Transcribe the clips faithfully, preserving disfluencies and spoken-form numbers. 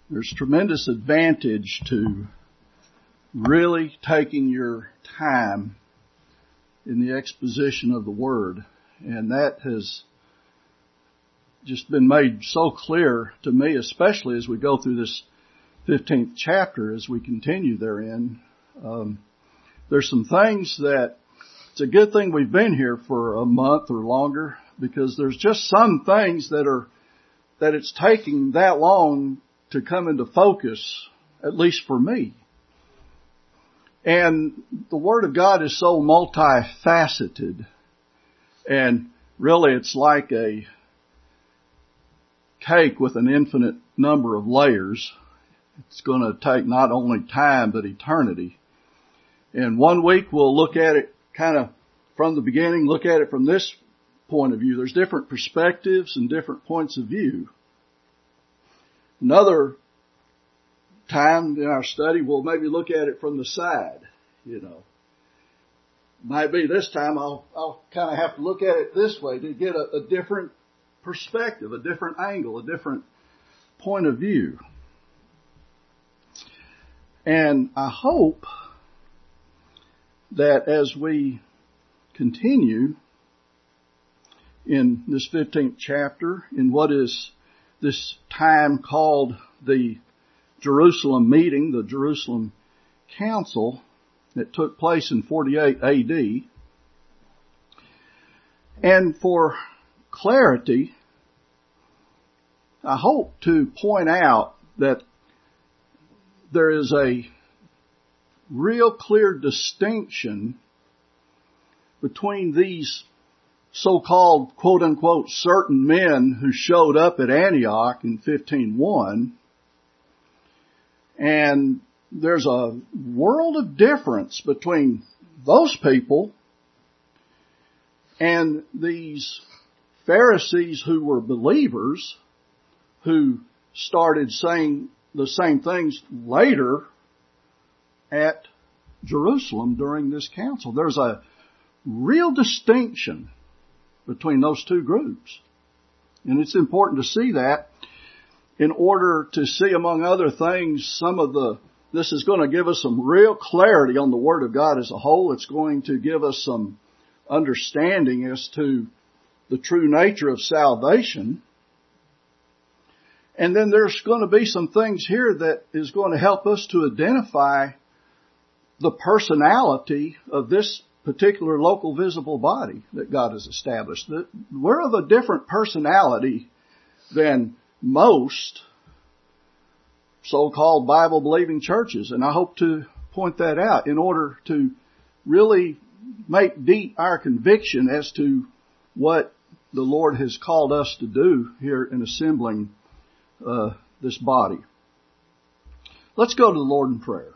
There's tremendous advantage to really taking your time in the exposition of the Word. And that has just been made so clear to me, especially as we go through this fifteenth chapter, as we continue therein. Um, there's some things that it's a good thing we've been here for a month or longer, because there's just some things that are, that it's taking that long to come into focus, at least for me. And the Word of God is so multifaceted, and really it's like a cake with an infinite number of layers. It's going to take not only time but eternity. And one week we'll look at it kind of from the beginning, look at it from this point of view. There's different perspectives and different points of view. Another time in our study, we'll maybe look at it from the side, you know. Might be this time I'll, I'll kind of have to look at it this way to get a, a different perspective, a different angle, a different point of view. And I hope that as we continue in this fifteenth chapter, in what is this time called the Jerusalem meeting, the Jerusalem Council, that took place in forty-eight A D. And for clarity, I hope to point out that there is a real clear distinction between these so-called, quote-unquote, certain men who showed up at Antioch in fifteen one. And there's a world of difference between those people and these Pharisees who were believers, who started saying the same things later at Jerusalem during this council. There's a real distinction between those two groups. And it's important to see that in order to see, among other things, some of the, this is going to give us some real clarity on the Word of God as a whole. It's going to give us some understanding as to the true nature of salvation. And then there's going to be some things here that is going to help us to identify the personality of this particular local visible body that God has established. We're of a different personality than most so-called Bible-believing churches. And I hope to point that out in order to really make deep our conviction as to what the Lord has called us to do here in assembling uh, this body. Let's go to the Lord in prayer.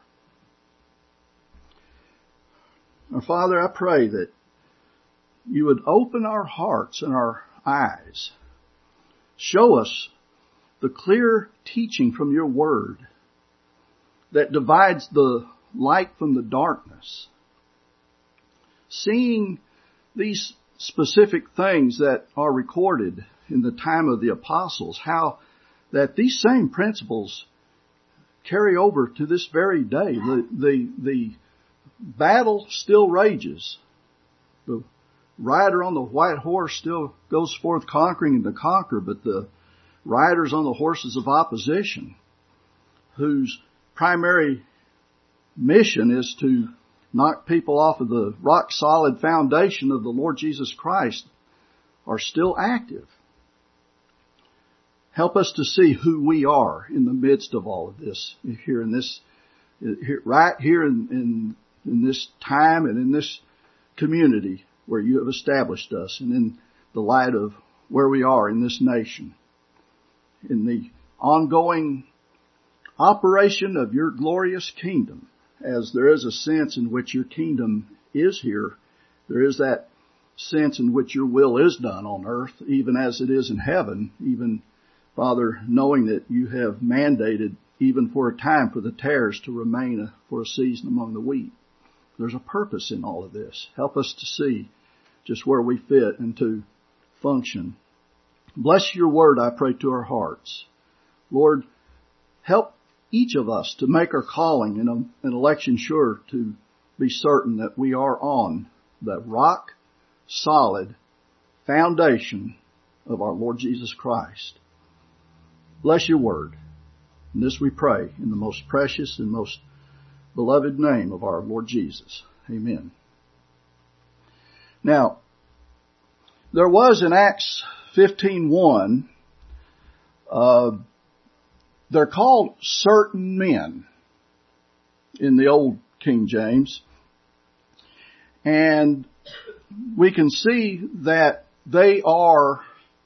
Our Father, I pray that you would open our hearts and our eyes. Show us the clear teaching from your Word that divides the light from the darkness. Seeing these specific things that are recorded in the time of the apostles, how that these same principles carry over to this very day. The, the, the battle still rages. The rider on the white horse still goes forth conquering and to conquer, but the riders on the horses of opposition, whose primary mission is to knock people off of the rock-solid foundation of the Lord Jesus Christ, are still active. Help us to see who we are in the midst of all of this, here in this, here, right here in, in, in this time and in this community where you have established us, and in the light of where we are in this nation, in the ongoing operation of your glorious kingdom. As there is a sense in which your kingdom is here, there is that sense in which your will is done on earth, even as it is in heaven, even, Father, knowing that you have mandated, even for a time, for the tares to remain for a season among the wheat. There's a purpose in all of this. Help us to see just where we fit and to function. Bless your word, I pray, to our hearts. Lord, help each of us to make our calling and an election sure, to be certain that we are on the rock solid foundation of our Lord Jesus Christ. Bless your word. And this we pray in the most precious and most beloved name of our Lord Jesus. Amen. Now, there was in Acts fifteen one, uh, they're called certain men in the old King James. And we can see that they are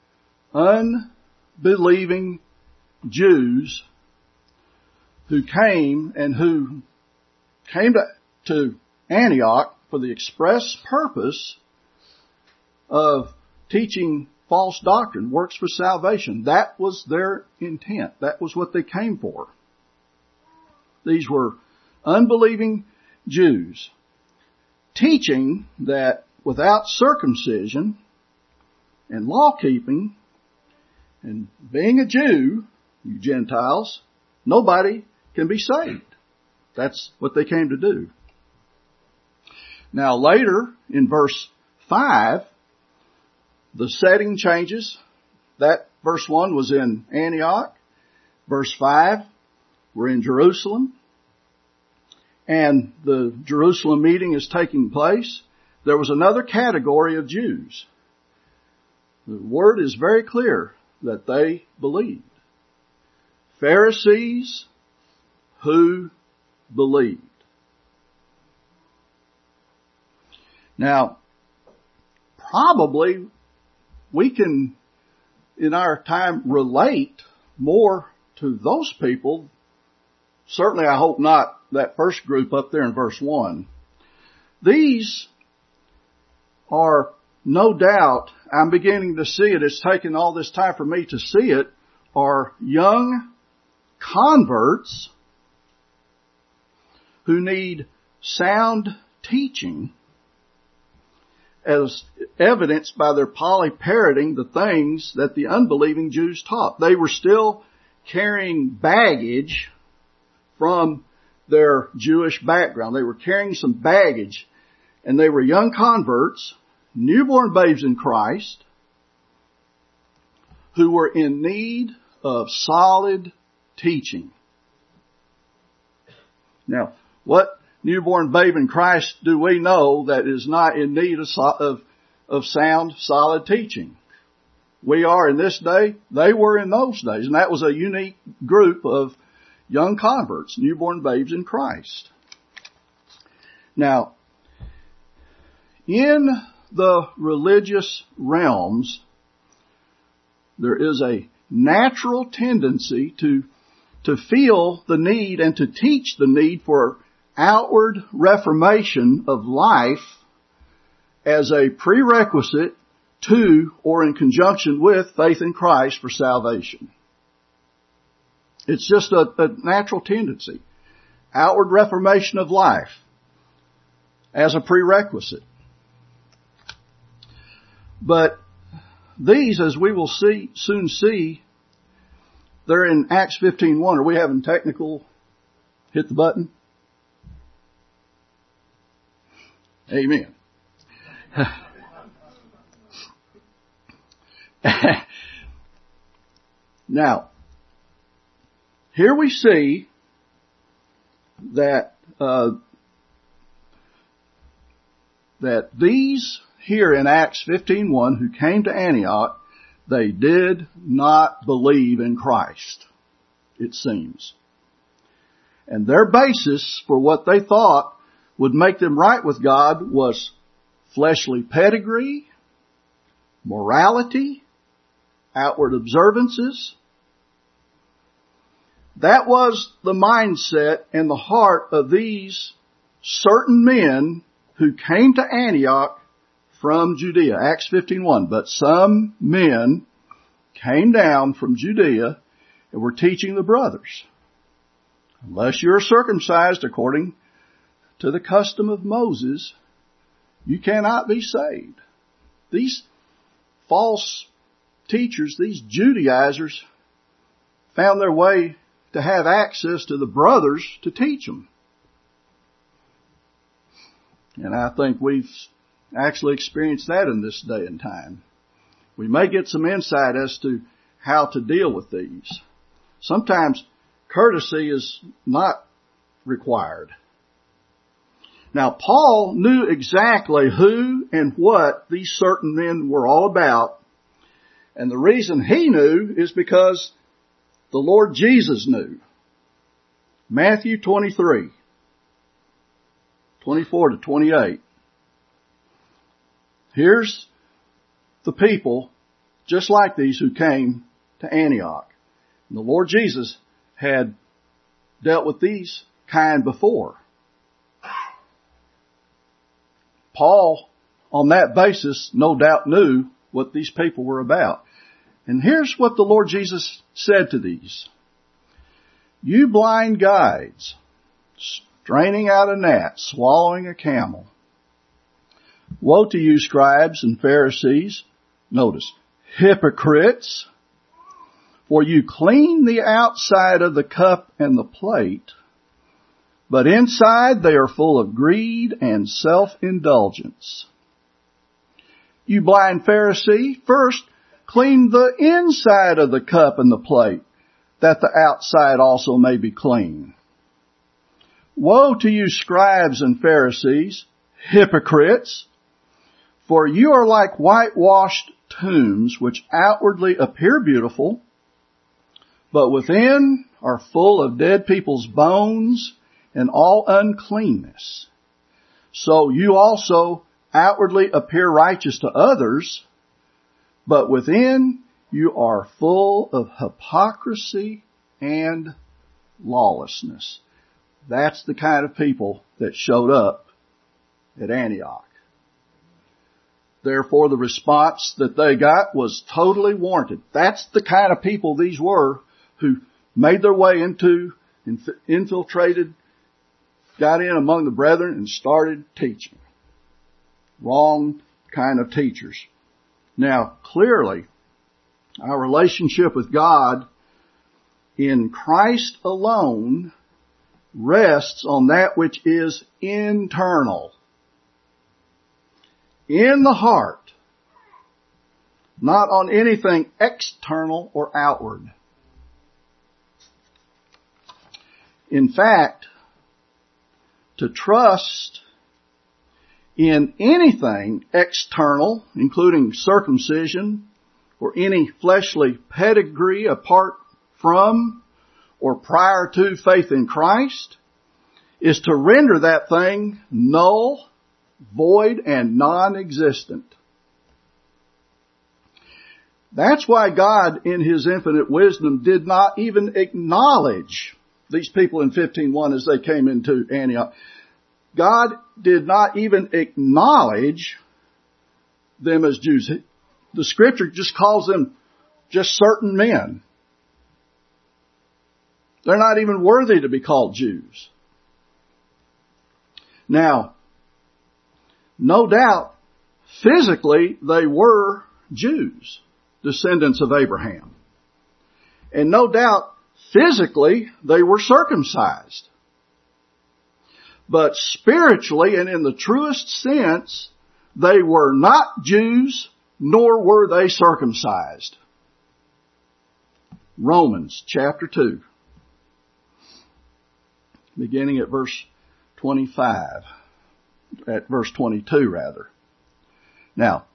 unbelieving Jews who came and who came to, to Antioch for the express purpose of teaching false doctrine, works for salvation. That was their intent. That was what they came for. These were unbelieving Jews teaching that without circumcision and law keeping and being a Jew, you Gentiles, nobody can be saved. That's what they came to do. Now later in verse five, the setting changes. That verse one was in Antioch. Verse five, we're in Jerusalem. And the Jerusalem meeting is taking place. There was another category of Jews. The word is very clear that they believed. Pharisees who believed. Now, probably we can, in our time, relate more to those people. Certainly, I hope not that first group up there in verse one. These are no doubt, I'm beginning to see it, it's taken all this time for me to see it, are young converts who need sound teaching, as evidenced by their poly-parroting the things that the unbelieving Jews taught. They were still carrying baggage from their Jewish background. They were carrying some baggage, and they were young converts, newborn babes in Christ, who were in need of solid teaching. Now, what newborn babe in Christ do we know that is not in need of, of, of sound, solid teaching? We are in this day. They were in those days. And that was a unique group of young converts, newborn babes in Christ. Now, in the religious realms, there is a natural tendency to, to feel the need and to teach the need for outward reformation of life as a prerequisite to or in conjunction with faith in Christ for salvation. It's just a, a natural tendency. Outward reformation of life as a prerequisite. But these, as we will see soon see, they're in Acts fifteen one. Are we having technical hit the button? Amen. Now, here we see that uh, that these here in Acts fifteen one who came to Antioch, they did not believe in Christ, it seems. And their basis for what they thought would make them right with God was fleshly pedigree, morality, outward observances. That was the mindset and the heart of these certain men who came to Antioch from Judea. Acts fifteen one. But some men came down from Judea and were teaching the brothers, unless you're circumcised according to the custom of Moses, you cannot be saved. These false teachers, these Judaizers, found their way to have access to the brothers to teach them. And I think we've actually experienced that in this day and time. We may get some insight as to how to deal with these. Sometimes courtesy is not required. Now, Paul knew exactly who and what these certain men were all about. And the reason he knew is because the Lord Jesus knew. Matthew twenty-three, twenty-four to twenty-eight. Here's the people just like these who came to Antioch. And the Lord Jesus had dealt with these kind before. Paul, on that basis, no doubt knew what these people were about. And here's what the Lord Jesus said to these. You blind guides, straining out a gnat, swallowing a camel. Woe to you, scribes and Pharisees. Notice, hypocrites, for you clean the outside of the cup and the plate, but inside they are full of greed and self-indulgence. You blind Pharisee, first clean the inside of the cup and the plate, that the outside also may be clean. Woe to you, scribes and Pharisees, hypocrites, for you are like whitewashed tombs, which outwardly appear beautiful, but within are full of dead people's bones and all uncleanness. So you also outwardly appear righteous to others, but within you are full of hypocrisy and lawlessness. That's the kind of people that showed up at Antioch. Therefore, the response that they got was totally warranted. That's the kind of people these were who made their way into, infiltrated, got in among the brethren and started teaching. Wrong kind of teachers. Now, clearly, our relationship with God in Christ alone rests on that which is internal. In the heart. Not on anything external or outward. In fact, to trust in anything external, including circumcision or any fleshly pedigree apart from or prior to faith in Christ, is to render that thing null, void, and non-existent. That's why God, in His infinite wisdom, did not even acknowledge these people in fifteen one as they came into Antioch. God did not even acknowledge them as Jews. The Scripture just calls them just certain men. They're not even worthy to be called Jews. Now, no doubt, physically they were Jews, descendants of Abraham. And no doubt, physically they were circumcised. But spiritually and in the truest sense, they were not Jews, nor were they circumcised. Romans chapter two, beginning at verse twenty-five, at verse twenty-two rather. Now,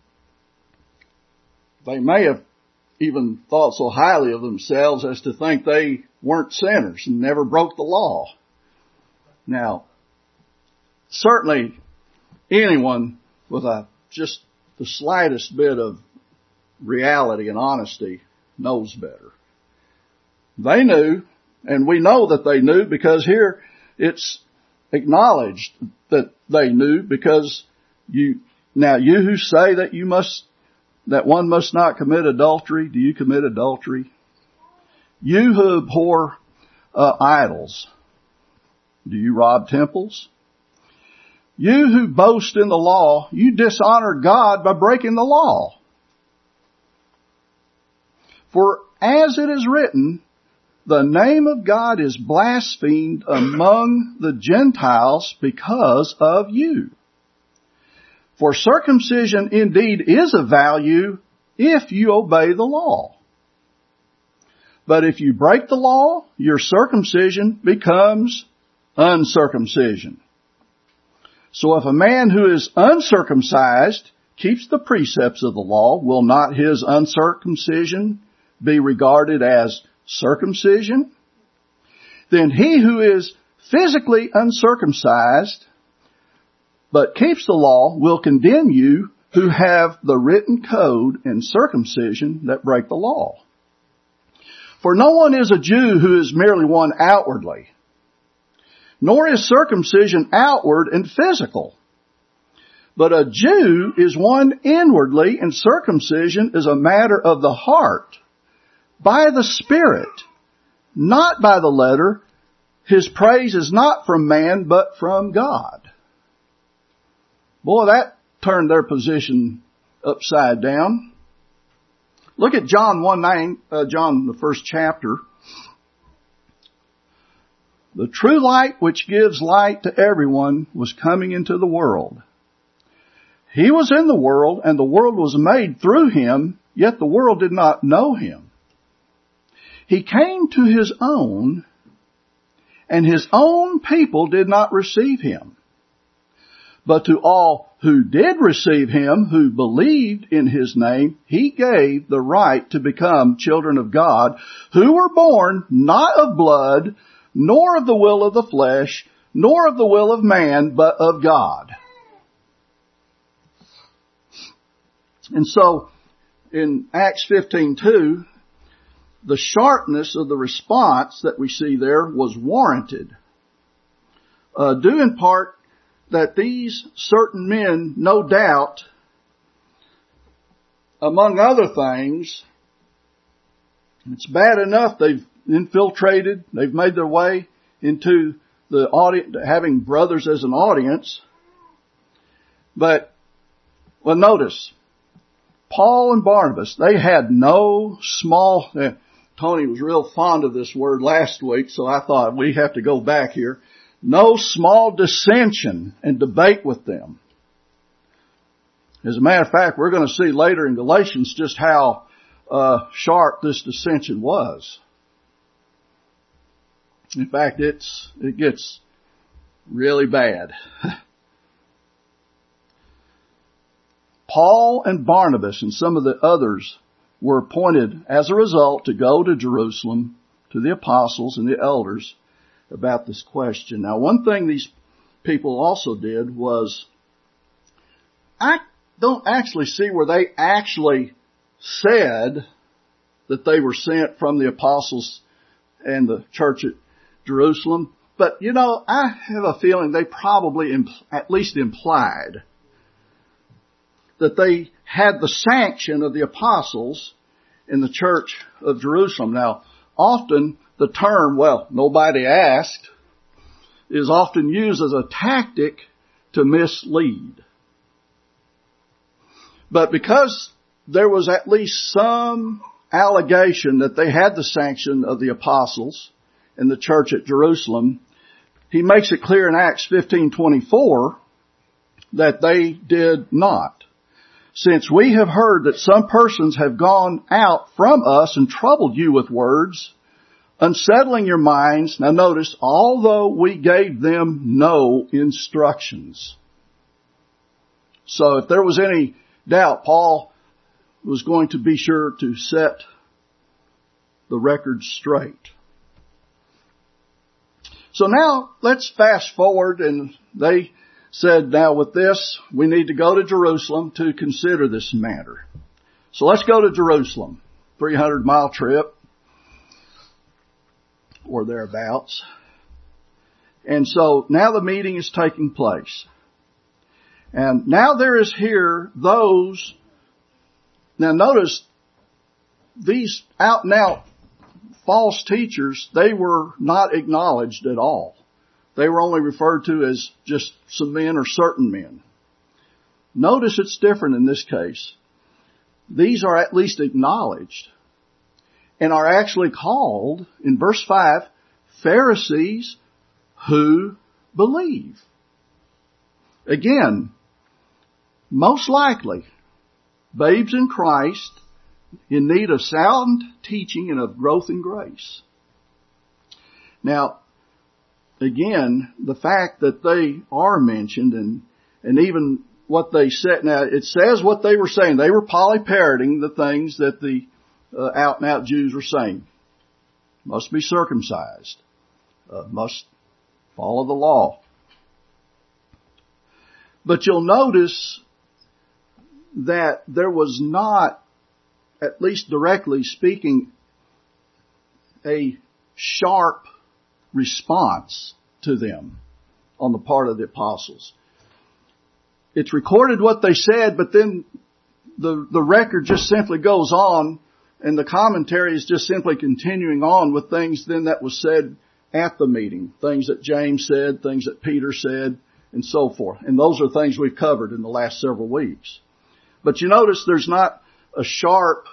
they may have even thought so highly of themselves as to think they weren't sinners and never broke the law. Now, certainly anyone with a just the slightest bit of reality and honesty knows better. They knew, and we know that they knew because here it's acknowledged that they knew because you, now you who say that you must, that one must not commit adultery, do you commit adultery? You who abhor uh, idols, do you rob temples? You who boast in the law, you dishonor God by breaking the law. For as it is written, the name of God is blasphemed among the Gentiles because of you. For circumcision indeed is of value if you obey the law. But if you break the law, your circumcision becomes uncircumcision. So if a man who is uncircumcised keeps the precepts of the law, will not his uncircumcision be regarded as circumcision? Then he who is physically uncircumcised but keeps the law will condemn you who have the written code and circumcision that break the law. For no one is a Jew who is merely one outwardly, nor is circumcision outward and physical. But a Jew is one inwardly, and circumcision is a matter of the heart, by the Spirit, not by the letter. His praise is not from man, but from God. Boy, that turned their position upside down. Look at John one nine, uh, John the first chapter. The true light which gives light to everyone was coming into the world. He was in the world, and the world was made through him, yet the world did not know him. He came to his own, and his own people did not receive him. But to all who did receive him, who believed in his name, he gave the right to become children of God, who were born not of blood, nor of the will of the flesh, nor of the will of man, but of God. And so, in Acts fifteen two, the sharpness of the response that we see there was warranted, uh, due in part that these certain men, no doubt, among other things, it's bad enough they've infiltrated, they've made their way into the audience, having brothers as an audience. But, well, notice, Paul and Barnabas, they had no small, uh, Tony was real fond of this word last week, so I thought we have to go back here. No small dissension and debate with them. As a matter of fact, we're going to see later in Galatians just how uh, sharp this dissension was. In fact, it's it gets really bad. Paul and Barnabas and some of the others were appointed as a result to go to Jerusalem to the apostles and the elders about this question. Now, one thing these people also did was, I don't actually see where they actually said that they were sent from the apostles and the church at Jerusalem. But, you know, I have a feeling they probably impl- at least implied that they had the sanction of the apostles in the church of Jerusalem. Now, often the term, well, nobody asked, is often used as a tactic to mislead. But because there was at least some allegation that they had the sanction of the apostles in the church at Jerusalem, he makes it clear in Acts fifteen twenty-four that they did not. Since we have heard that some persons have gone out from us and troubled you with words, unsettling your minds. Now notice, although we gave them no instructions. So if there was any doubt, Paul was going to be sure to set the record straight. So now let's fast forward, and they said, now with this, we need to go to Jerusalem to consider this matter. So let's go to Jerusalem. three hundred mile trip, or thereabouts. And so now the meeting is taking place. And now there is here those, now notice, these out and out false teachers, they were not acknowledged at all. They were only referred to as just some men or certain men. Notice it's different in this case. These are at least acknowledged. and are actually called, in verse five, Pharisees who believe. Again, most likely, babes in Christ in need of sound teaching and of growth in grace. Now, again, the fact that they are mentioned and, and even what they said, now it says what they were saying. They were polyparroting the things that the uh, out and out Jews were saying. Must be circumcised. Uh, must follow the law. But you'll notice that there was not, at least directly speaking, a sharp response to them on the part of the apostles. It's recorded what they said, but then the, the record just simply goes on, and the commentary is just simply continuing on with things then that was said at the meeting. Things that James said, things that Peter said, and so forth. And those are things we've covered in the last several weeks. But you notice there's not a sharp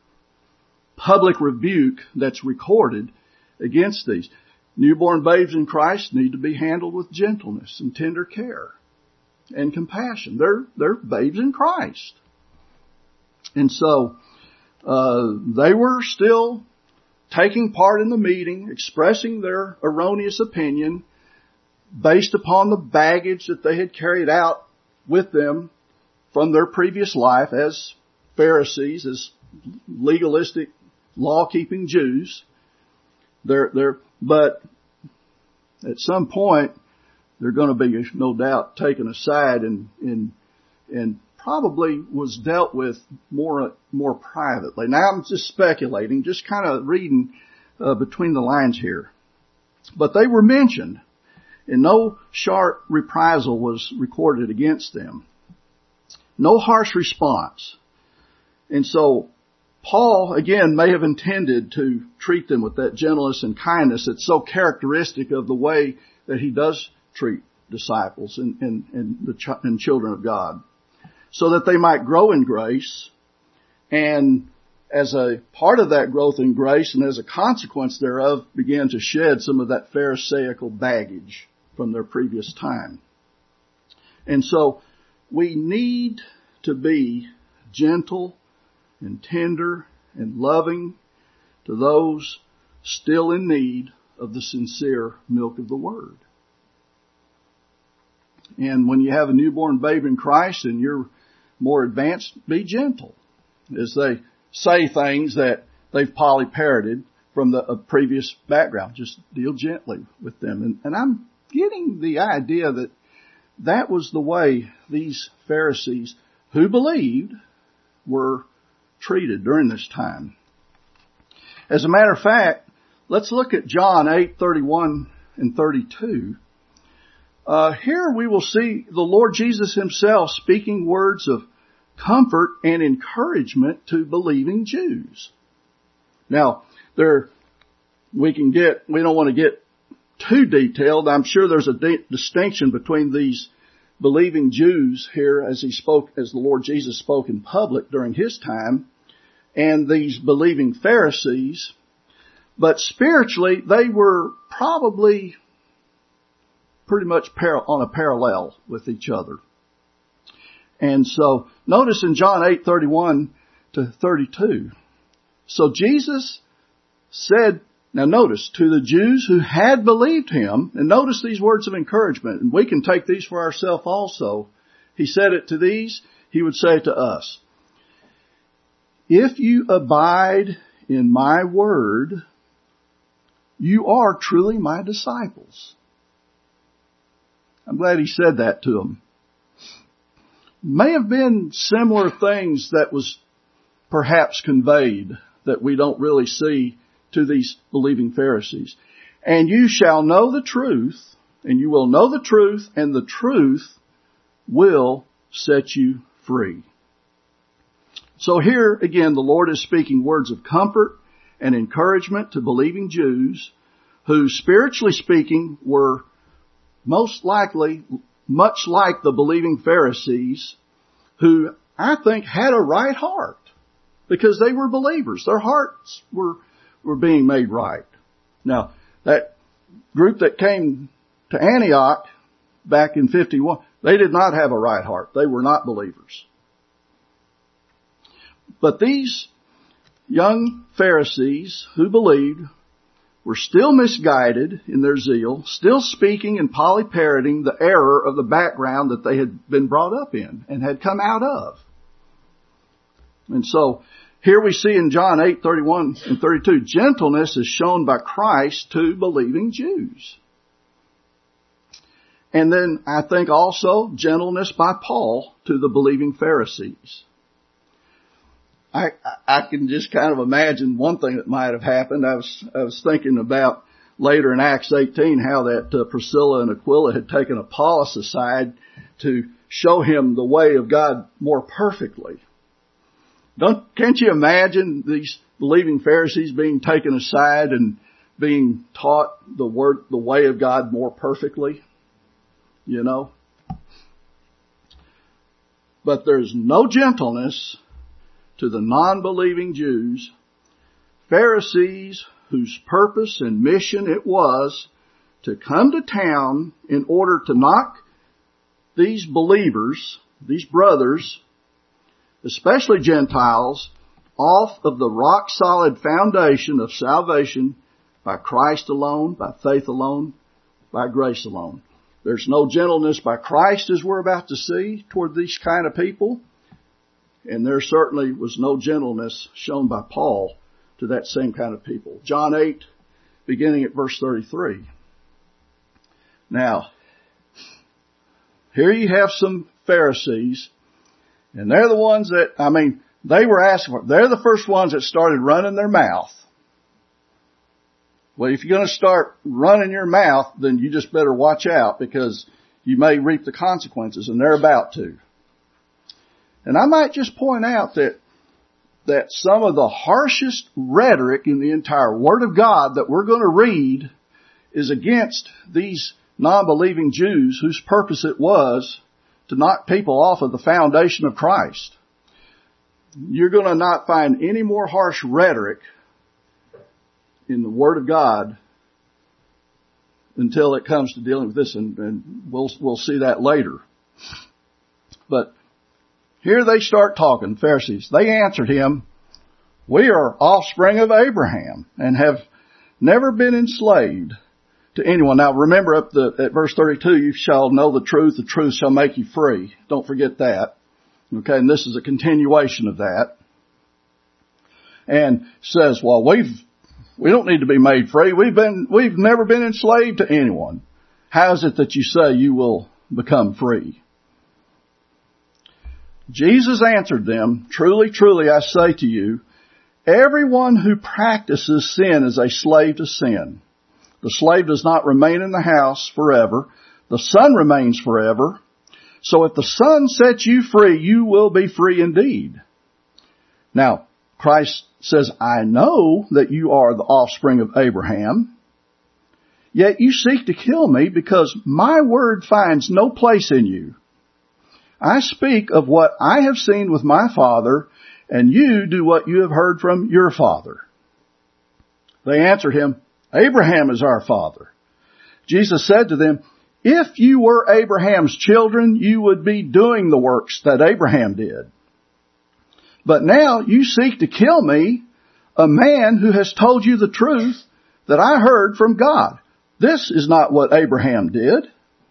public rebuke that's recorded against these. Newborn babes in Christ need to be handled with gentleness and tender care and compassion. They're, they're babes in Christ. And so, uh, they were still taking part in the meeting, expressing their erroneous opinion based upon the baggage that they had carried out with them from their previous life as Pharisees, as legalistic, law-keeping Jews. They're, they're, but at some point, they're going to be, no doubt, taken aside and, and, and probably was dealt with more, more privately. Now I'm just speculating, just kind of reading uh, between the lines here. But they were mentioned, and no sharp reprisal was recorded against them. No harsh response. And so Paul, again, may have intended to treat them with that gentleness and kindness that's so characteristic of the way that he does treat disciples and, and, and the ch- and children of God, so that they might grow in grace, and as a part of that growth in grace and as a consequence thereof, begin to shed some of that Pharisaical baggage from their previous time. And so we need to be gentle and tender and loving to those still in need of the sincere milk of the Word. And when you have a newborn babe in Christ and you're more advanced, be gentle as they say things that they've polyparroted from the uh, previous background. Just deal gently with them. And, and I'm getting the idea that that was the way these Pharisees who believed were treated during this time. As a matter of fact, let's look at John eight, thirty-one and thirty-two. Uh, here we will see the Lord Jesus himself speaking words of comfort and encouragement to believing Jews. Now, there, we can get, we don't want to get too detailed. I'm sure there's a di- distinction between these believing Jews here as he spoke, as the Lord Jesus spoke in public during his time, and these believing Pharisees. But spiritually, they were probably pretty much par- on a parallel with each other. And so, notice in John eight, thirty-one to thirty-two. So Jesus said, now notice, to the Jews who had believed him, and notice these words of encouragement, and we can take these for ourselves also. He said it to these, he would say it to us. If you abide in my word, you are truly my disciples. I'm glad he said that to them. May have been similar things that was perhaps conveyed that we don't really see to these believing Pharisees. And you shall know the truth, and you will know the truth, and the truth will set you free. So here again, the Lord is speaking words of comfort and encouragement to believing Jews who, spiritually speaking, were most likely much like the believing Pharisees, who I think had a right heart because they were believers. Their hearts were were being made right. Now, that group that came to Antioch back in fifty-one, they did not have a right heart. They were not believers. But these young Pharisees who believed were still misguided in their zeal, still speaking and polyparroting the error of the background that they had been brought up in and had come out of. And so, here we see in John eight, thirty-one and thirty-two, gentleness is shown by Christ to believing Jews. And then I think also gentleness by Paul to the believing Pharisees. I, I can just kind of imagine one thing that might have happened. I was, I was thinking about later in Acts eighteen how that uh, Priscilla and Aquila had taken Apollos aside to show him the way of God more perfectly. Don't, can't you imagine these believing Pharisees being taken aside and being taught the word, the way of God more perfectly? You know? But there's no gentleness to the non-believing Jews, Pharisees whose purpose and mission it was to come to town in order to knock these believers, these brothers, especially Gentiles, off of the rock-solid foundation of salvation by Christ alone, by faith alone, by grace alone. There's no gentleness by Christ, as we're about to see, toward these kind of people. And there certainly was no gentleness shown by Paul to that same kind of people. John eight, beginning at verse thirty-three. Now, here you have some Pharisees, and they're the ones that, I mean, they were asking for, they're the first ones that started running their mouth. Well, if you're going to start running your mouth, then you just better watch out, because you may reap the consequences, and they're about to. And I might just point out that that some of the harshest rhetoric in the entire Word of God that we're going to read is against these non-believing Jews whose purpose it was to knock people off of the foundation of Christ. You're going to not find any more harsh rhetoric in the Word of God until it comes to dealing with this, and, and we'll we'll see that later. But here they start talking, Pharisees. They answered him, "We are offspring of Abraham and have never been enslaved to anyone." Now remember up the, at verse thirty-two, "You shall know the truth, the truth shall make you free." Don't forget that. Okay, and this is a continuation of that. And says, well, we've, we don't need to be made free. We've been, we've never been enslaved to anyone. How is it that you say you will become free? Jesus answered them, "Truly, truly, I say to you, everyone who practices sin is a slave to sin. The slave does not remain in the house forever. The Son remains forever. So if the Son sets you free, you will be free indeed." Now, Christ says, "I know that you are the offspring of Abraham, yet you seek to kill me because my word finds no place in you. I speak of what I have seen with my Father, and you do what you have heard from your father." They answered him, "Abraham is our father." Jesus said to them, "If you were Abraham's children, you would be doing the works that Abraham did. But now you seek to kill me, a man who has told you the truth that I heard from God. This is not what Abraham did.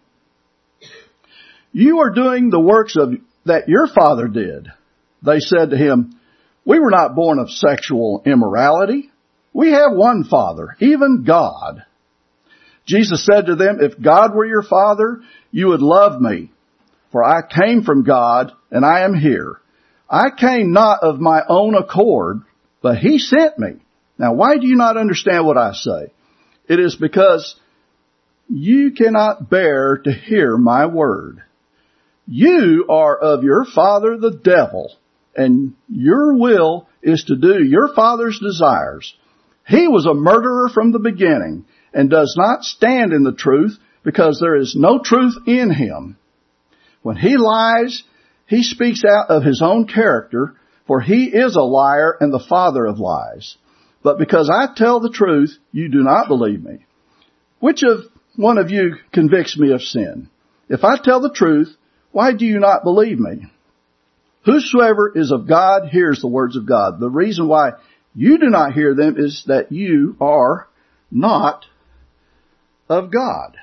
You are doing the works of that your father did." They said to him, "We were not born of sexual immorality. We have one Father, even God." Jesus said to them, "If God were your Father, you would love me, for I came from God and I am here. I came not of my own accord, but He sent me." Now, why do you not understand what I say? It is because you cannot bear to hear my word. You are of your father the devil, and your will is to do your father's desires. He was a murderer from the beginning and does not stand in the truth because there is no truth in him. When he lies, he speaks out of his own character, for he is a liar and the father of lies. But because I tell the truth, you do not believe me. Which of one of you convicts me of sin? If I tell the truth, why do you not believe me? Whosoever is of God hears the words of God. The reason why you do not hear them is that you are not of God.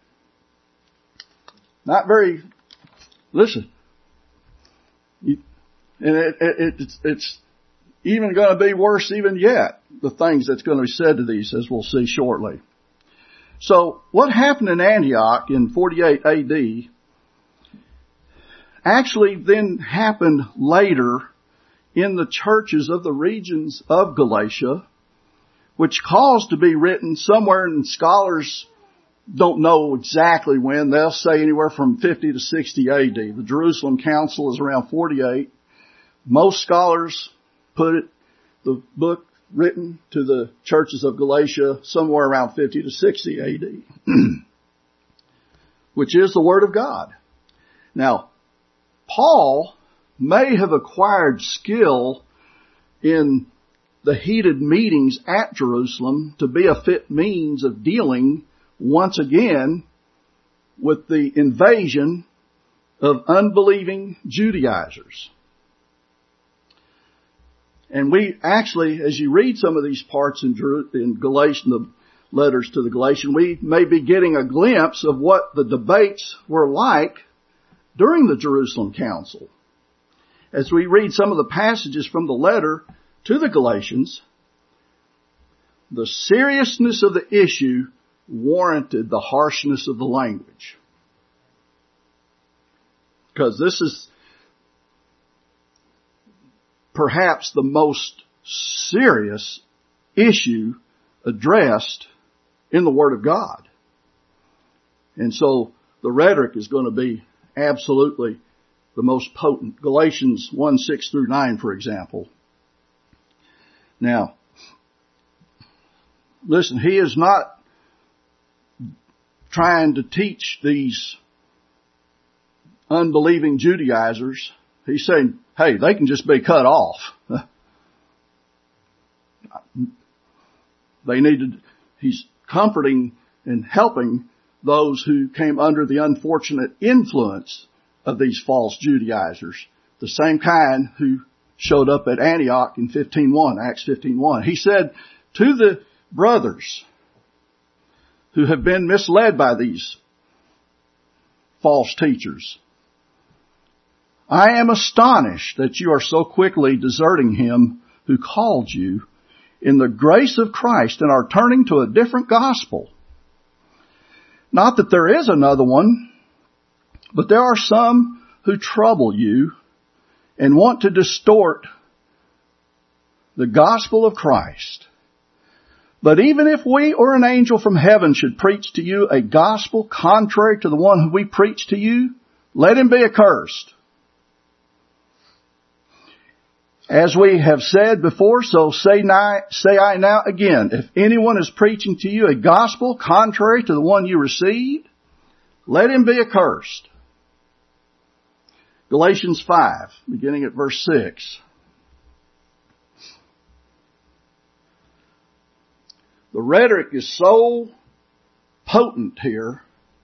Not very, listen, you, and it, it, it's, it's even going to be worse even yet, the things that's going to be said to these, as we'll see shortly. So what happened in Antioch in forty-eight A D actually then happened later in the churches of the regions of Galatia, which caused to be written somewhere, and scholars don't know exactly when. They'll say anywhere from fifty to sixty A D. The Jerusalem Council is around forty-eight. Most scholars put it, the book written to the churches of Galatia, somewhere around fifty to sixty A D, which is the Word of God. Now, Paul may have acquired skill in the heated meetings at Jerusalem to be a fit means of dealing once again with the invasion of unbelieving Judaizers. And we actually, as you read some of these parts in, in Galatian, the letters to the Galatians, we may be getting a glimpse of what the debates were like during the Jerusalem Council. As we read some of the passages from the letter to the Galatians, the seriousness of the issue warranted the harshness of the language. Because this is perhaps the most serious issue addressed in the Word of God. And so the rhetoric is going to be absolutely the most potent. Galatians one, six through nine, for example. Now, listen, he is not trying to teach these unbelieving Judaizers. He's saying, hey, they can just be cut off. They needed, he's comforting and helping those who came under the unfortunate influence of these false Judaizers. The same kind who showed up at Antioch in fifteen one, Acts fifteen one. He said to the brothers who have been misled by these false teachers, I am astonished that you are so quickly deserting him who called you in the grace of Christ and are turning to a different gospel. Not that there is another one, but there are some who trouble you and want to distort the gospel of Christ. But even if we or an angel from heaven should preach to you a gospel contrary to the one who we preach to you, let him be accursed. As we have said before, so say, now, say I now again, if anyone is preaching to you a gospel contrary to the one you received, let him be accursed. Galatians five, beginning at verse six. The rhetoric is so potent here.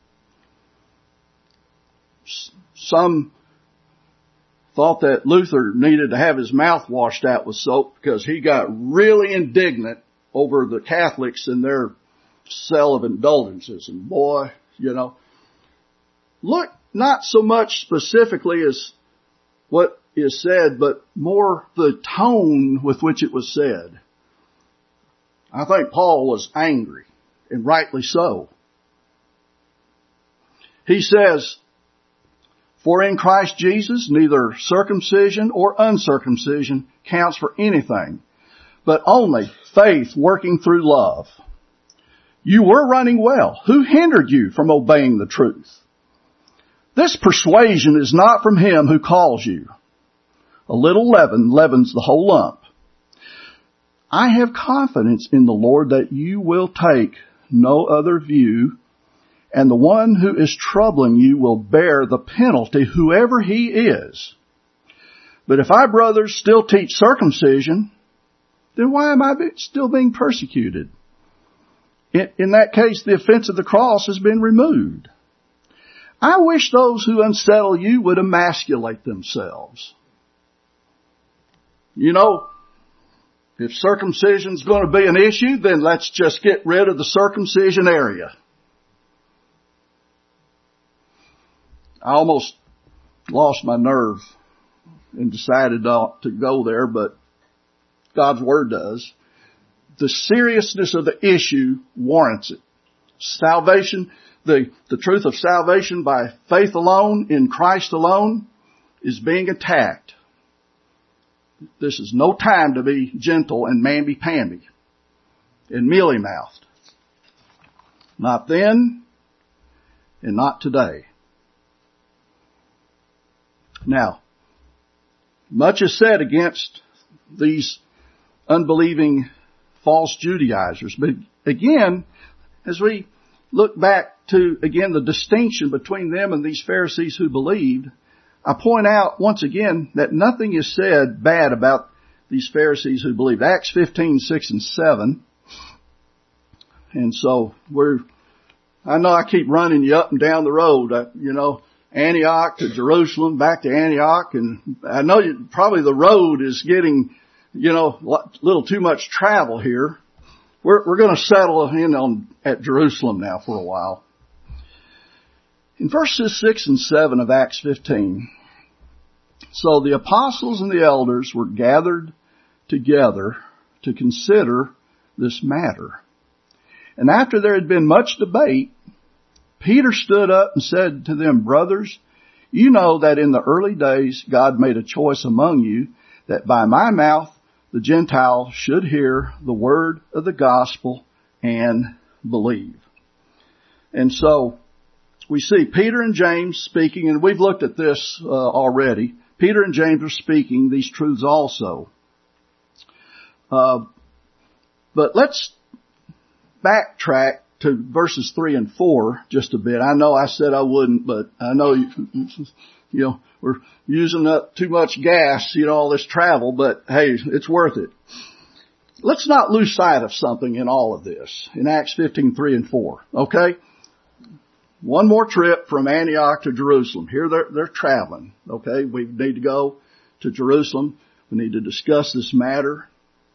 Some thought that Luther needed to have his mouth washed out with soap because he got really indignant over the Catholics and their sale of indulgences. And boy, you know, look not so much specifically as what is said, but more the tone with which it was said. I think Paul was angry, and rightly so. He says, for in Christ Jesus, neither circumcision or uncircumcision counts for anything, but only faith working through love. You were running well. Who hindered you from obeying the truth? This persuasion is not from him who calls you. A little leaven leavens the whole lump. I have confidence in the Lord that you will take no other view, and the one who is troubling you will bear the penalty, whoever he is. But if I, brothers, still teach circumcision, then why am I still being persecuted? In, in that case, the offense of the cross has been removed. I wish those who unsettle you would emasculate themselves. You know, if circumcision is going to be an issue, then let's just get rid of the circumcision area. I almost lost my nerve and decided not to go there, but God's Word does. The seriousness of the issue warrants it. Salvation, the, the truth of salvation by faith alone, in Christ alone, is being attacked. This is no time to be gentle and mamby-pamby and mealy-mouthed. Not then and not today. Now, much is said against these unbelieving false Judaizers. But again, as we look back to, again, the distinction between them and these Pharisees who believed, I point out once again that nothing is said bad about these Pharisees who believed. Acts fifteen, six and seven. And so we're, I know I keep running you up and down the road, I, you know, Antioch to Jerusalem, back to Antioch, and I know you, probably the road is getting, you know, a little too much travel here. We're, we're going to settle in on at Jerusalem now for a while. In verses six and seven of Acts fifteen, so the apostles and the elders were gathered together to consider this matter. And after there had been much debate, Peter stood up and said to them, brothers, you know that in the early days God made a choice among you that by my mouth the Gentiles should hear the word of the gospel and believe. And so we see Peter and James speaking, and we've looked at this uh, already. Peter and James are speaking these truths also. Uh, but let's backtrack to verses three and four just a bit. I know I said I wouldn't, but I know you, you know, we're using up too much gas, you know, all this travel, but hey, it's worth it. Let's not lose sight of something in all of this in Acts fifteen, three and four. Okay? One more trip from Antioch to Jerusalem. Here they're, they're traveling. Okay? We need to go to Jerusalem. We need to discuss this matter.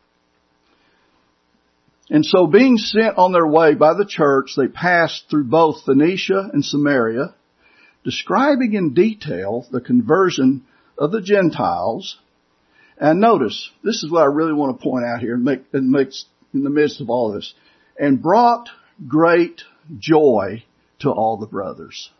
And so being sent on their way by the church, they passed through both Phoenicia and Samaria, describing in detail the conversion of the Gentiles. And notice, this is what I really want to point out here and make, and make in the midst of all of this. And brought great joy to all the brothers.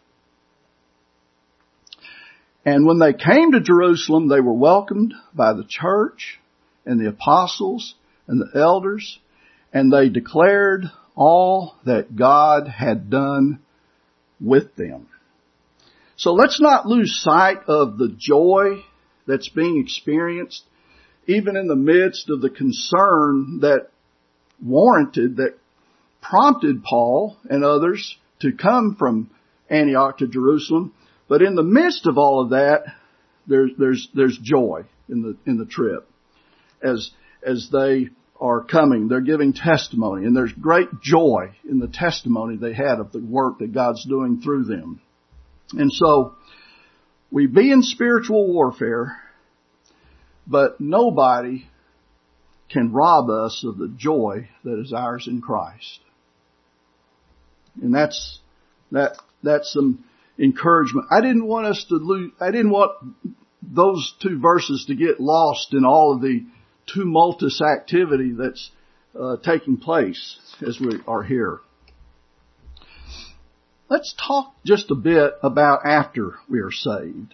And when they came to Jerusalem, they were welcomed by the church and the apostles and the elders, and they declared all that God had done with them. So let's not lose sight of the joy that's being experienced, even in the midst of the concern that warranted, that prompted Paul and others to come from Antioch to Jerusalem. But in the midst of all of that, there's, there's, there's joy in the, in the trip. As, as they are coming, they're giving testimony, and there's great joy in the testimony they had of the work that God's doing through them. And so, we be in spiritual warfare, but nobody can rob us of the joy that is ours in Christ. And that's, that, that's some encouragement. I didn't want us to lose, I didn't want those two verses to get lost in all of the tumultuous activity that's uh, taking place as we are here. Let's talk just a bit about after we are saved.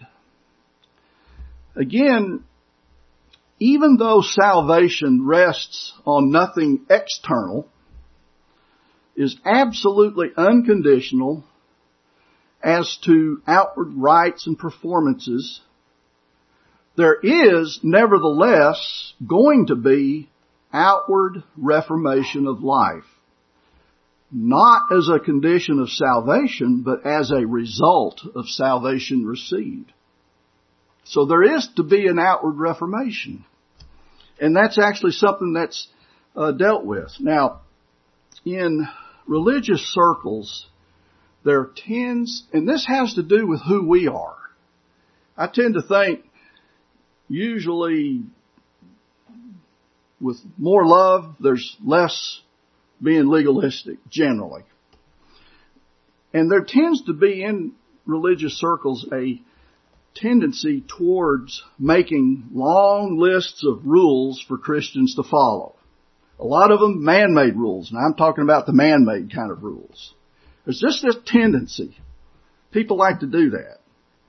Again, even though salvation rests on nothing external, is absolutely unconditional as to outward rites and performances, there is nevertheless going to be outward reformation of life. Not as a condition of salvation, but as a result of salvation received. So there is to be an outward reformation. And that's actually something that's uh, dealt with. Now, in religious circles, there tends, and this has to do with who we are. I tend to think usually with more love, there's less being legalistic, generally. And there tends to be in religious circles a tendency towards making long lists of rules for Christians to follow. A lot of them man-made rules, and I'm talking about the man-made kind of rules. There's just this tendency. People like to do that.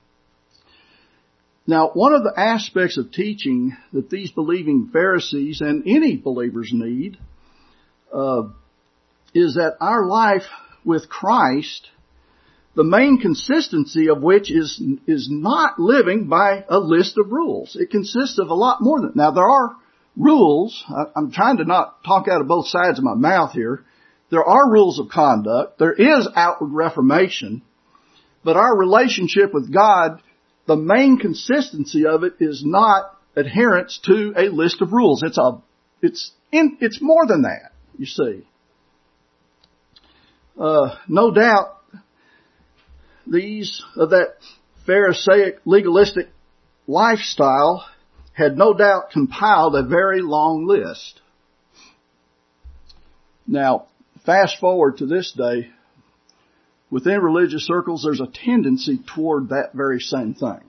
Now, one of the aspects of teaching that these believing Pharisees and any believers need uh, is that our life with Christ, the main consistency of which is is not living by a list of rules. It consists of a lot more than that. Now, there are rules. I'm trying to not talk out of both sides of my mouth here. There are rules of conduct. There is outward reformation. But our relationship with God, the main consistency of it is not adherence to a list of rules. It's a, it's in, it's more than that, you see. Uh, no doubt, these, uh, that Pharisaic legalistic lifestyle had no doubt compiled a very long list. Now, fast forward to this day, within religious circles, there's a tendency toward that very same thing.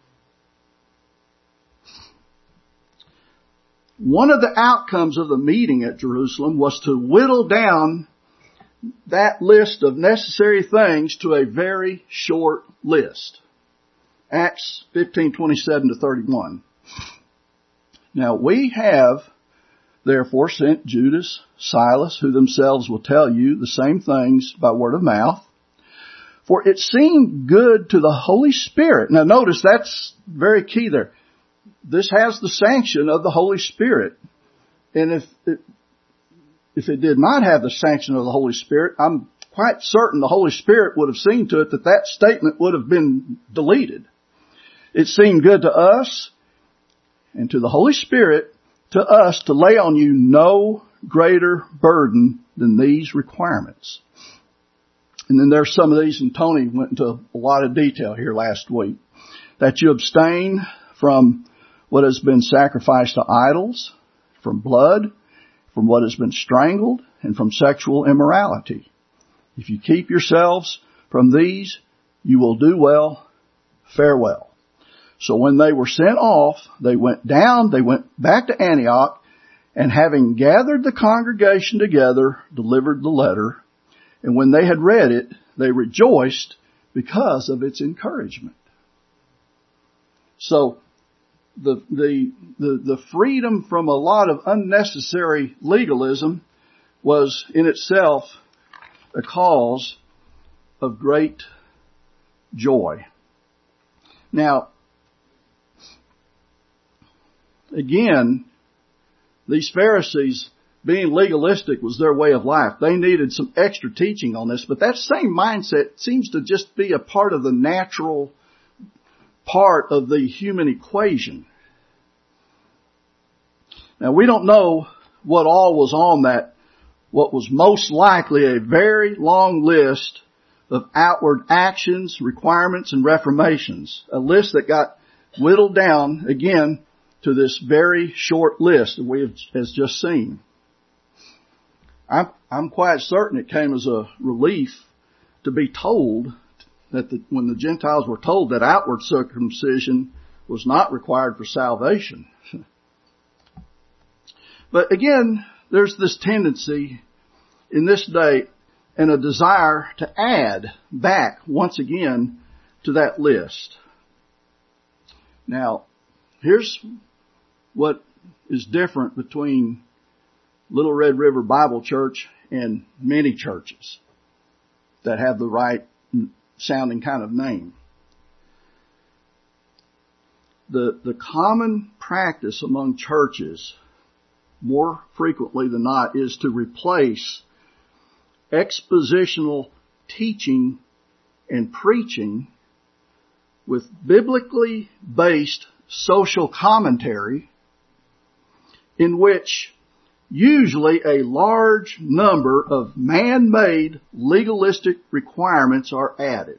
One of the outcomes of the meeting at Jerusalem was to whittle down that list of necessary things to a very short list. Acts fifteen twenty-seven to thirty-one. Now we have therefore sent Judas, Silas, who themselves will tell you the same things by word of mouth. For it seemed good to the Holy Spirit. Now notice that's very key there. This has the sanction of the Holy Spirit. And if it, if it did not have the sanction of the Holy Spirit, I'm quite certain the Holy Spirit would have seen to it that that statement would have been deleted. It seemed good to us and to the Holy Spirit, to us, to lay on you no greater burden than these requirements. And then there's some of these, and Tony went into a lot of detail here last week. That you abstain from what has been sacrificed to idols, from blood, from what has been strangled, and from sexual immorality. If you keep yourselves from these, you will do well. Farewell. So when they were sent off, they went down, they went back to Antioch, and having gathered the congregation together, delivered the letter. And when they had read it, they rejoiced because of its encouragement. So the, the, the, the freedom from a lot of unnecessary legalism was in itself a cause of great joy. Now, again, these Pharisees, being legalistic was their way of life. They needed some extra teaching on this, but that same mindset seems to just be a part of the natural part of the human equation. Now, we don't know what all was on that, what was most likely a very long list of outward actions, requirements, and reformations. A list that got whittled down, again, to this very short list that we have has just seen. I'm, I'm quite certain it came as a relief to be told that the, when the Gentiles were told that outward circumcision was not required for salvation. But again, there's this tendency in this day and a desire to add back once again to that list. Now, here's what is different between Little Red River Bible Church and many churches that have the right sounding kind of name. The, the common practice among churches, more frequently than not, is to replace expositional teaching and preaching with biblically based social commentary in which usually a large number of man-made legalistic requirements are added.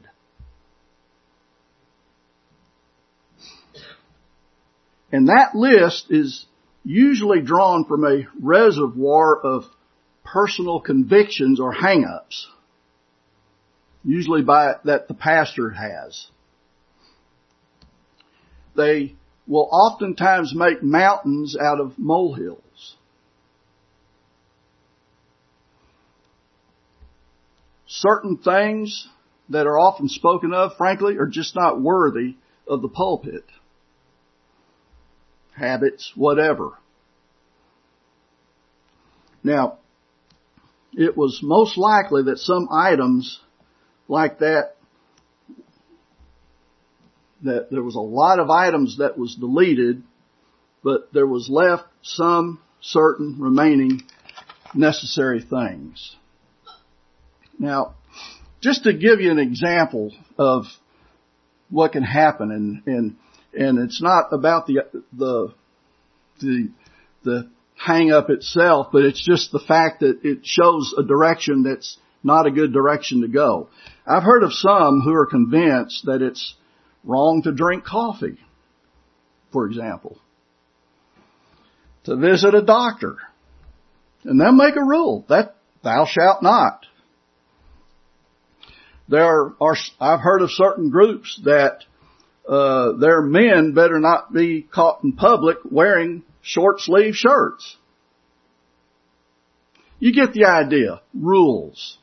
And that list is usually drawn from a reservoir of personal convictions or hang-ups, usually by that the pastor has. They will oftentimes make mountains out of molehills. Certain things that are often spoken of, frankly, are just not worthy of the pulpit. Habits, whatever. Now, it was most likely that some items like that, that there was a lot of items that was deleted, but there was left some certain remaining necessary things. Now, just to give you an example of what can happen, and, and, and it's not about the, the, the, the hang up itself, but it's just the fact that it shows a direction that's not a good direction to go. I've heard of some who are convinced that it's wrong to drink coffee, for example, to visit a doctor, and they'll make a rule that thou shalt not. There are, I've heard of certain groups that uh, their men better not be caught in public wearing short sleeve shirts. You get the idea. Rules.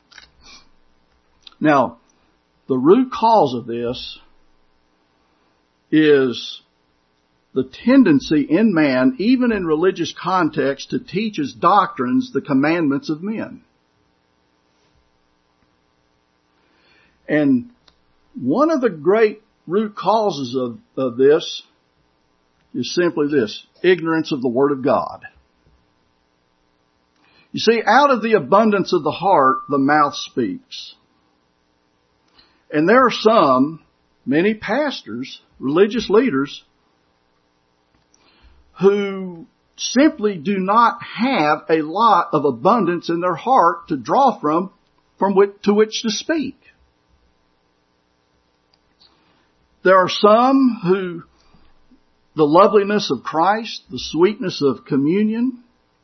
Now, the root cause of this is the tendency in man, even in religious context, to teach as doctrines the commandments of men. And one of the great root causes of, of this is simply this: ignorance of the Word of God. You see, out of the abundance of the heart, the mouth speaks. And there are some, many pastors, religious leaders, who simply do not have a lot of abundance in their heart to draw from, from which, to which to speak. There are some who the loveliness of Christ, the sweetness of communion,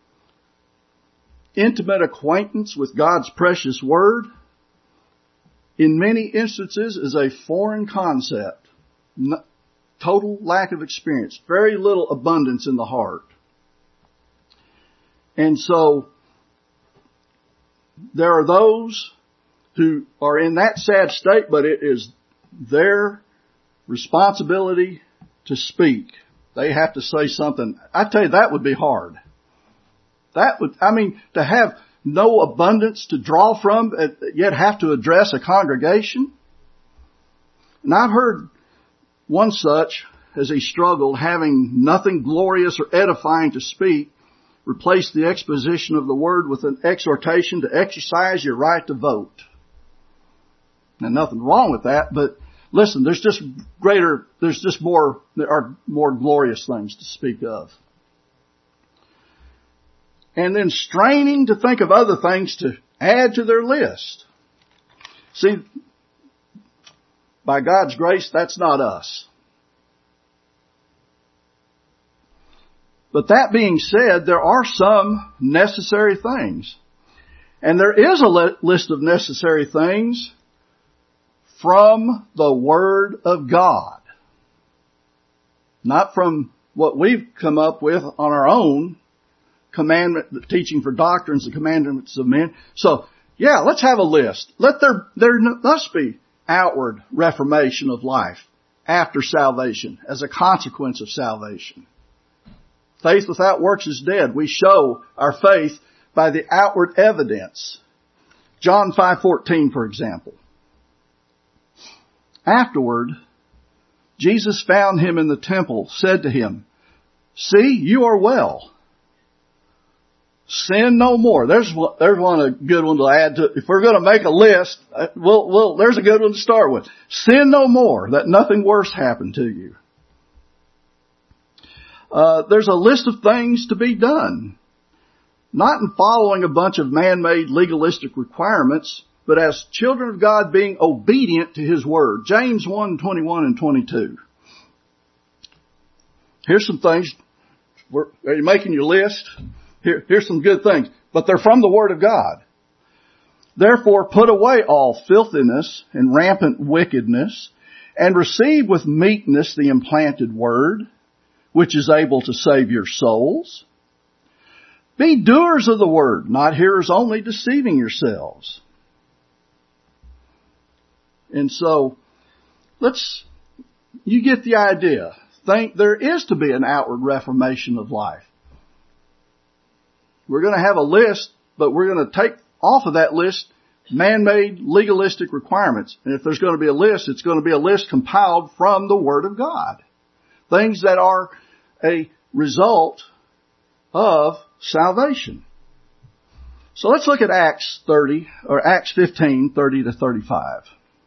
intimate acquaintance with God's precious Word, in many instances is a foreign concept. Total lack of experience. Very little abundance in the heart. And so, there are those who are in that sad state, but it is their responsibility to speak. They have to say something. I tell you, that would be hard. That would, I mean, to have no abundance to draw from, yet have to address a congregation. And I've heard one such, as he struggled, having nothing glorious or edifying to speak, replace the exposition of the Word with an exhortation to exercise your right to vote. Now, nothing wrong with that, but listen, there's just greater, there's just more, there are more glorious things to speak of. And then straining to think of other things to add to their list. See, by God's grace, that's not us. But that being said, there are some necessary things. And there is a list of necessary things from the Word of God. Not from what we've come up with on our own commandment, the teaching for doctrines, the commandments of men. So, yeah, let's have a list. Let there, there must be outward reformation of life after salvation, as a consequence of salvation. Faith without works is dead. We show our faith by the outward evidence. John five fourteen, for example. Afterward, Jesus found him in the temple, said to him, "See, you are well. Sin no more." There's one, there's one a good one to add to. If we're going to make a list, we'll, we'll, there's a good one to start with. Sin no more, that nothing worse happen to you. Uh, there's a list of things to be done. Not in following a bunch of man-made legalistic requirements, but as children of God being obedient to His Word. James one, twenty-one and twenty-two. Here's some things. Are you making your list? Here, here's some good things. But they're from the Word of God. Therefore put away all filthiness and rampant wickedness, and receive with meekness the implanted Word, which is able to save your souls. Be doers of the Word, not hearers only, deceiving yourselves. And so, let's, you get the idea. Think there is to be an outward reformation of life. We're going to have a list, but we're going to take off of that list man-made legalistic requirements. And if there's going to be a list, it's going to be a list compiled from the Word of God. Things that are a result of salvation. So let's look at Acts thirty, or Acts fifteen, thirty to thirty-five.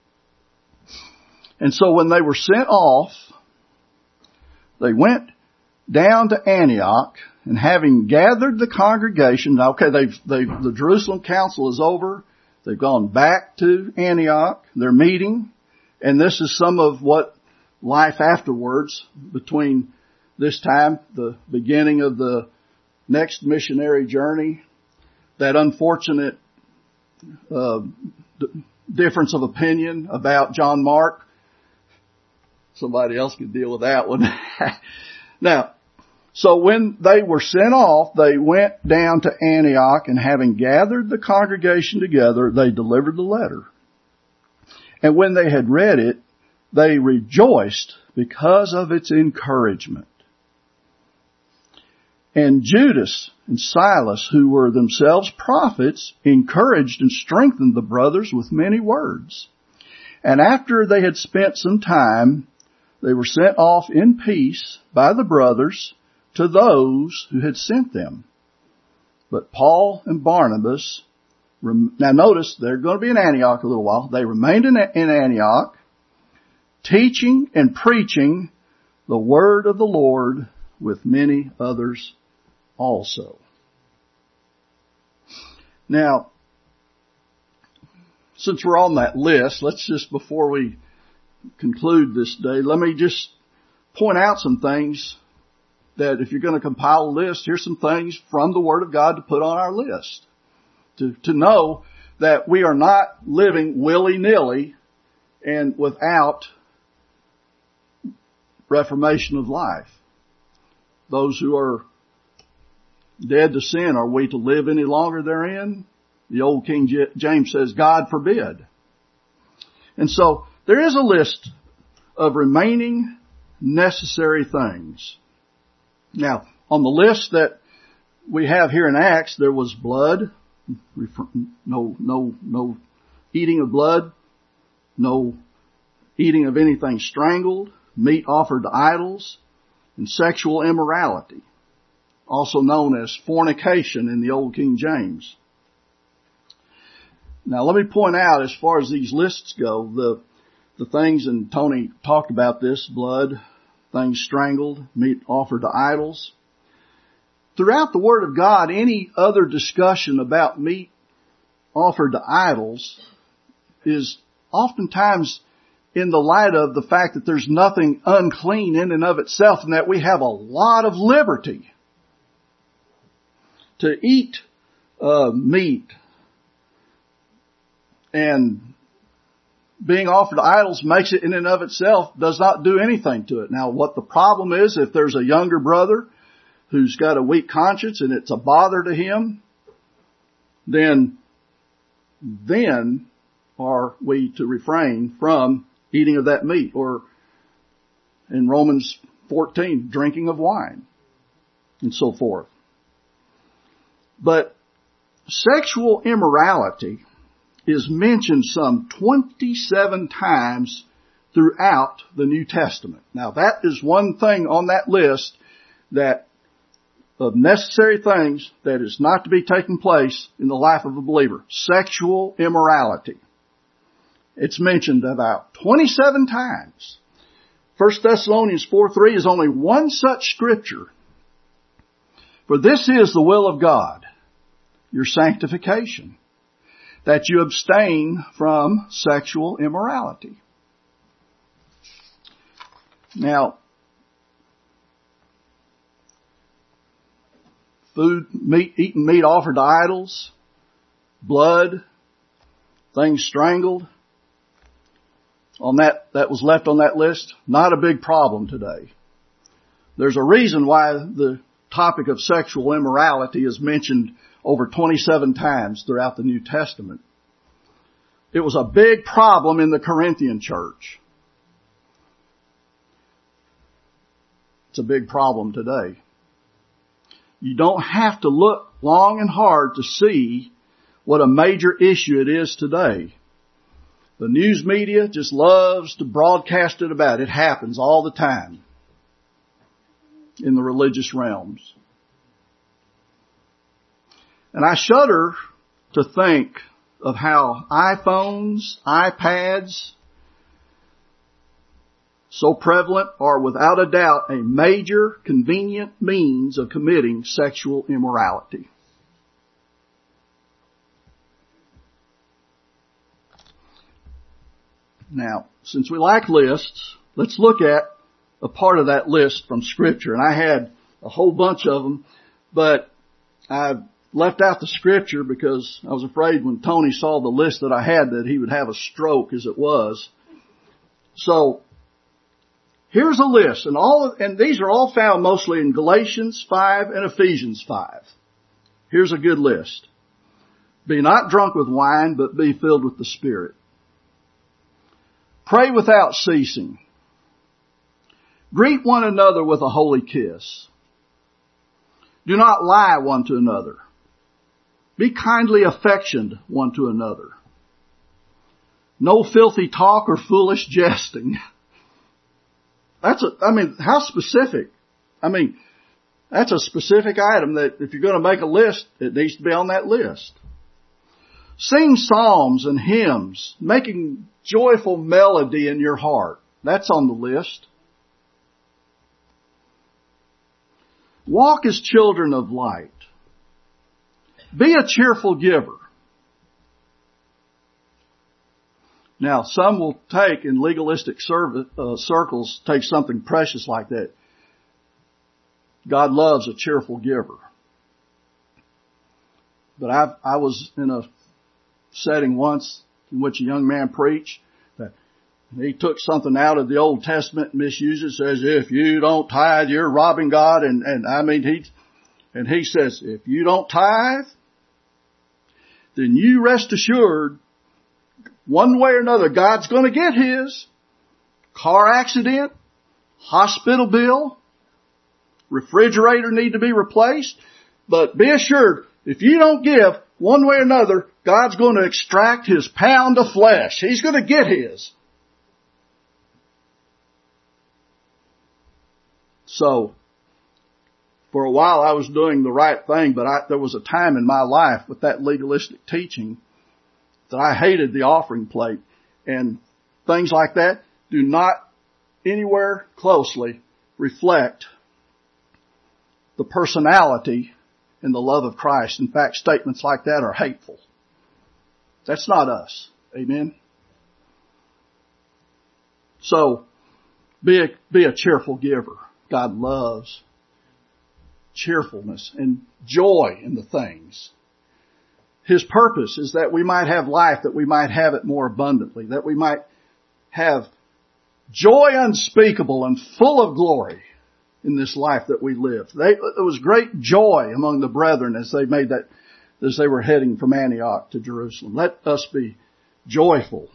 And so when they were sent off, they went down to Antioch, and having gathered the congregation, okay, they've, they've, the Jerusalem council is over, they've gone back to Antioch, they're meeting, and this is some of what life afterwards, between this time, the beginning of the next missionary journey, that unfortunate uh, d- difference of opinion about John Mark. Somebody else could deal with that one. Now, so when they were sent off, they went down to Antioch, and having gathered the congregation together, they delivered the letter. And when they had read it, they rejoiced because of its encouragement. And Judas and Silas, who were themselves prophets, encouraged and strengthened the brothers with many words. And after they had spent some time, they were sent off in peace by the brothers to those who had sent them. But Paul and Barnabas, now notice they're going to be in Antioch a little while. They remained in Antioch, teaching and preaching the word of the Lord with many others also. Now, since we're on that list, let's just, before we conclude this day, let me just point out some things that if you're going to compile a list, here's some things from the Word of God to put on our list. To, to know that we are not living willy-nilly and without reformation of life. Those who are dead to sin, are we to live any longer therein? The old King James says, God forbid. And so, there is a list of remaining necessary things. Now, on the list that we have here in Acts, there was blood, no, no, no eating of blood, no eating of anything strangled, meat offered to idols, and sexual immorality, also known as fornication in the old King James. Now, let me point out, as far as these lists go, the The things, and Tony talked about this, blood, things strangled, meat offered to idols. Throughout the Word of God, any other discussion about meat offered to idols is oftentimes in the light of the fact that there's nothing unclean in and of itself, and that we have a lot of liberty to eat uh, meat. And being offered to idols makes it in and of itself, does not do anything to it. Now, what the problem is, if there's a younger brother who's got a weak conscience and it's a bother to him, then, then are we to refrain from eating of that meat, or in Romans fourteen, drinking of wine, and so forth. But sexual immorality is mentioned some twenty-seven times throughout the New Testament. Now, that is one thing on that list that of necessary things that is not to be taking place in the life of a believer. Sexual immorality. It's mentioned about twenty-seven times. First Thessalonians four three is only one such scripture For this is the will of God, your sanctification, that you abstain from sexual immorality. Now, food, meat, eating meat offered to idols, blood, things strangled, on that, that was left on that list, not a big problem today. There's a reason why the topic of sexual immorality is mentioned over twenty-seven times throughout the New Testament. It was a big problem in the Corinthian church. It's a big problem today. You don't have to look long and hard to see what a major issue it is today. The news media just loves to broadcast it about. It happens all the time in the religious realms. And I shudder to think of how iPhones, iPads, so prevalent, are without a doubt a major convenient means of committing sexual immorality. Now, since we like lists, let's look at a part of that list from Scripture. And I had a whole bunch of them, but I left out the Scripture because I was afraid when Tony saw the list that I had that he would have a stroke as it was. So, here's a list, and all of, and these are all found mostly in Galatians five and Ephesians five. Here's a good list. Be not drunk with wine, but be filled with the Spirit. Pray without ceasing. Greet one another with a holy kiss. Do not lie one to another. Be kindly affectioned one to another. No filthy talk or foolish jesting. That's a, I mean, how specific? I mean, that's a specific item that if you're going to make a list, it needs to be on that list. Sing psalms and hymns, making joyful melody in your heart. That's on the list. Walk as children of light. Be a cheerful giver. Now, some will take, in legalistic service, uh, circles, take something precious like that. God loves a cheerful giver. But I, I was in a setting once in which a young man preached that he took something out of the Old Testament and misused it. Says, if you don't tithe, you're robbing God. And, and I mean, he, and he says, if you don't tithe, then you rest assured, one way or another, God's going to get his. Car accident, hospital bill, refrigerator need to be replaced. But be assured, if you don't give, one way or another, God's going to extract his pound of flesh. He's going to get his. So, for a while I was doing the right thing, but I, there was a time in my life with that legalistic teaching that I hated the offering plate, and things like that do not anywhere closely reflect the personality and the love of Christ. In fact, statements like that are hateful. That's not us. Amen. So, be a, be a cheerful giver. God loves cheerfulness and joy in the things. His purpose is that we might have life, that we might have it more abundantly, that we might have joy unspeakable and full of glory in this life that we live. They, there was great joy among the brethren as they made that, as they were heading from Antioch to Jerusalem. Let us be joyful.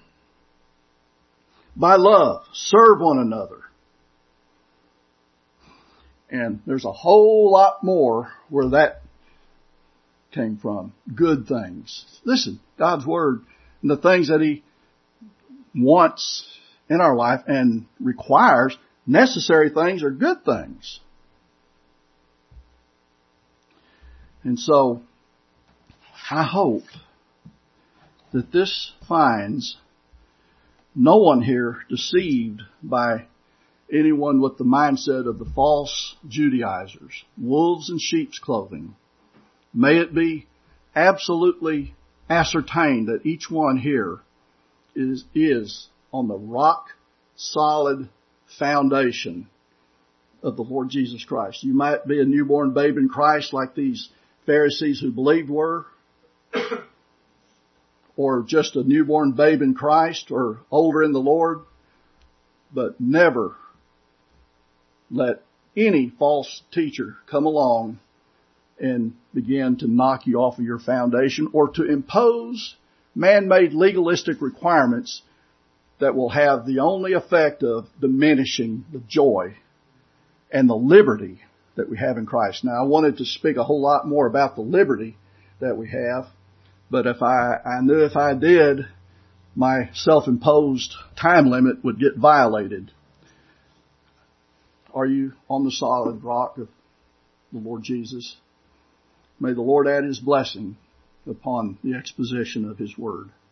By love, serve one another. And there's a whole lot more where that came from. Good things. Listen, God's Word and the things that He wants in our life and requires, necessary things are good things. And so, I hope that this finds no one here deceived by anyone with the mindset of the false Judaizers, wolves in sheep's clothing. May it be absolutely ascertained that each one here is, is on the rock solid foundation of the Lord Jesus Christ. You might be a newborn babe in Christ like these Pharisees who believed were, or just a newborn babe in Christ, or older in the Lord, but never let any false teacher come along and begin to knock you off of your foundation or to impose man-made legalistic requirements that will have the only effect of diminishing the joy and the liberty that we have in Christ. Now, I wanted to speak a whole lot more about the liberty that we have, but if I, I knew if I did, my self-imposed time limit would get violated. Are you on the solid rock of the Lord Jesus? May the Lord add His blessing upon the exposition of His Word.